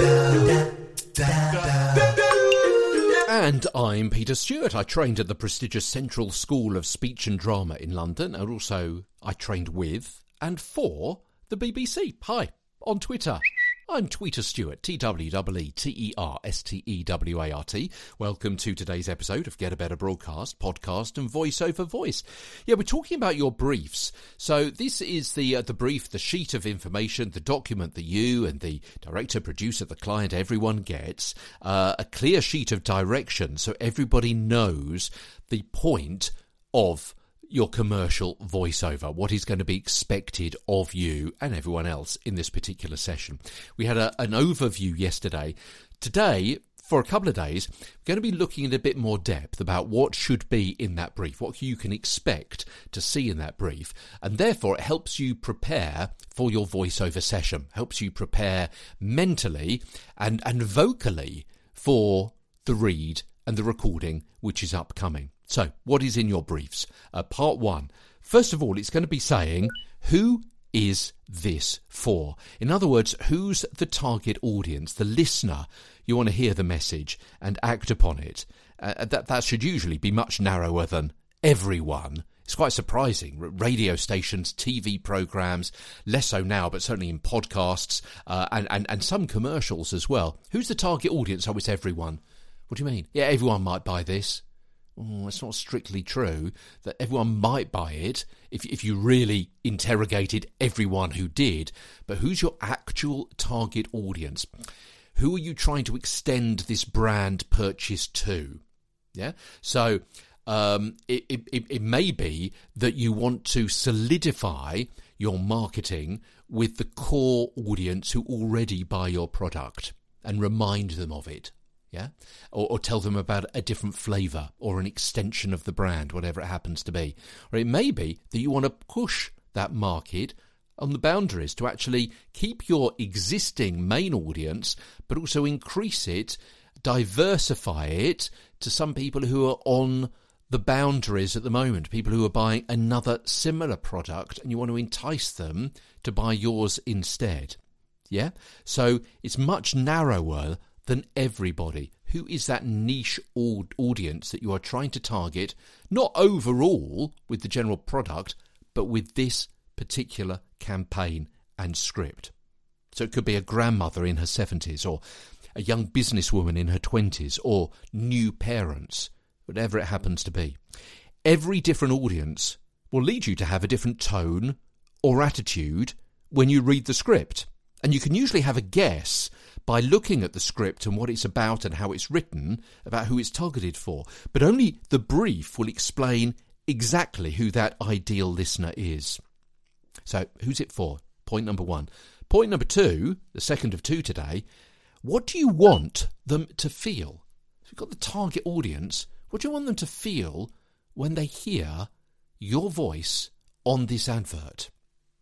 And I'm Peter Stewart. I trained at the prestigious Central School of Speech and Drama in London, and also I trained with and for the BBC. Hi, on Twitter. I'm Tweeter Stewart, TWEETERSTEWART. Welcome to today's episode of Get a Better Broadcast, Podcast and Voice Over Voice. Yeah, we're talking about your briefs. So this is the brief, the sheet of information, the document that you and the director, producer, the client, everyone gets, a clear sheet of direction so everybody knows the point of your commercial voiceover, what is going to be expected of you and everyone else in this particular session. We had an overview yesterday. Today, for a couple of days, we're going to be looking in a bit more depth about what should be in that brief, what you can expect to see in that brief, and therefore it helps you prepare for your voiceover session, helps you prepare mentally and vocally for the read and the recording which is upcoming. So, what is in your briefs? Part one. First of all, it's going to be saying, who is this for? In other words, who's the target audience, the listener? You want to hear the message and act upon it. That should usually be much narrower than everyone. It's quite surprising. Radio stations, TV programmes, less so now, but certainly in podcasts and some commercials as well. Who's the target audience? Oh, it's everyone. What do you mean? Yeah, everyone might buy this. Oh, it's not strictly true that everyone might buy it if you really interrogated everyone who did. But who's your actual target audience? Who are you trying to extend this brand purchase to? Yeah. So it may be that you want to solidify your marketing with the core audience who already buy your product and remind them of it. Yeah, or tell them about a different flavour or an extension of the brand, whatever it happens to be. Or it may be that you want to push that market on the boundaries to actually keep your existing main audience, but also increase it, diversify it to some people who are on the boundaries at the moment, people who are buying another similar product, and you want to entice them to buy yours instead. Yeah, so it's much narrower than everybody. Who is that niche audience that you are trying to target, not overall with the general product, but with this particular campaign and script? So it could be a grandmother in her 70s, or a young businesswoman in her 20s, or new parents, whatever it happens to be. Every different audience will lead you to have a different tone or attitude when you read the script. And you can usually have a guess by looking at the script and what it's about and how it's written, about who it's targeted for. But only the brief will explain exactly who that ideal listener is. So, who's it for? Point number one. Point number two, the second of two today, what do you want them to feel? So you've got the target audience. What do you want them to feel when they hear your voice on this advert?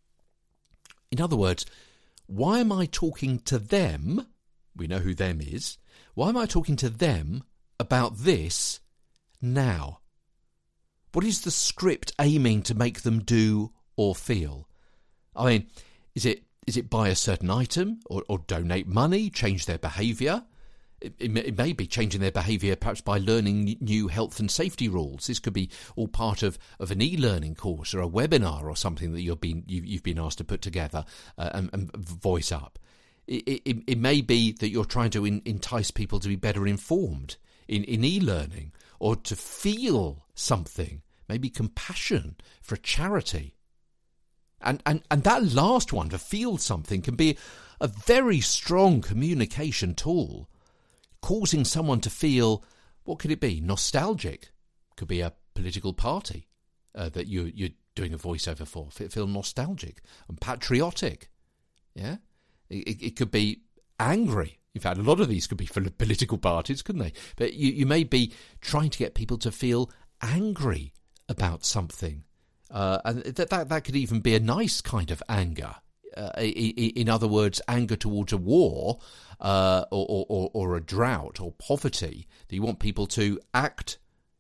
In other words, why am I talking to them? We know who them is. Why am I talking to them about this now? What is the script aiming to make them do or feel? I mean, is it buy a certain item or donate money, change their behaviour? It may be changing their behaviour perhaps by learning new health and safety rules. This could be all part of an e-learning course or a webinar or something that you've been asked to put together and voice up. It may be that you're trying to entice people to be better informed in e-learning, or to feel something, maybe compassion for a charity. And that last one, to feel something, can be a very strong communication tool, causing someone to feel, what could it be? Nostalgic. Could be a political party that you're doing a voiceover for. Feel nostalgic and patriotic. Yeah? It could be angry. In fact, a lot of these could be for political parties, couldn't they? But you may be trying to get people to feel angry about something. And that could even be a nice kind of anger. In other words, anger towards a war or a drought or poverty that you want people to act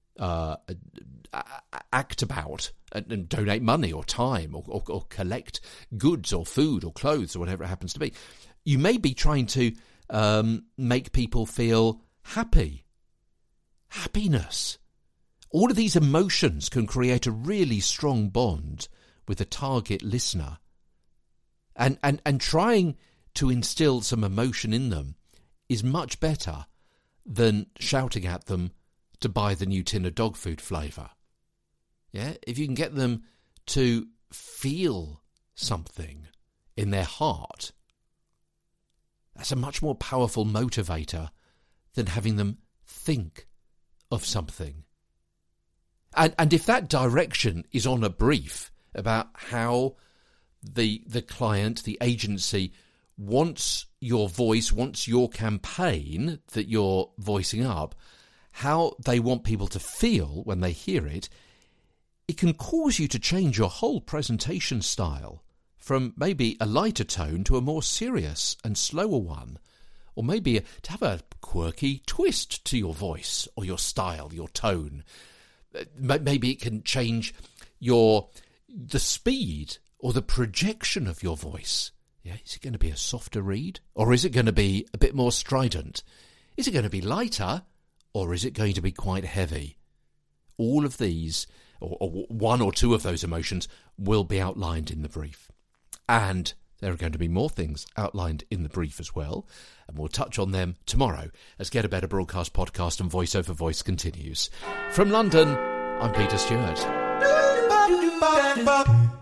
about and donate money or time or collect goods or food or clothes or whatever it happens to be. You may be trying to make people feel happy. Happiness. All of these emotions can create a really strong bond with a target listener. And trying to instill some emotion in them is much better than shouting at them to buy the new tin of dog food flavour. Yeah, if you can get them to feel something in their heart, that's a much more powerful motivator than having them think of something. And if that direction is on a brief about how the client, the agency, wants your voice, wants your campaign that you're voicing up, how they want people to feel when they hear it, it can cause you to change your whole presentation style from maybe a lighter tone to a more serious and slower one, or maybe to have a quirky twist to your voice or your style, your tone. Maybe it can change the speed or the projection of your voice. Yeah, is it going to be a softer read, or is it going to be a bit more strident? Is it going to be lighter, or is it going to be quite heavy? All of these, or one or two of those emotions, will be outlined in the brief. And there are going to be more things outlined in the brief as well, and we'll touch on them tomorrow as Get a Better Broadcast podcast and Voice Over Voice continues. From London, I'm Peter Stewart.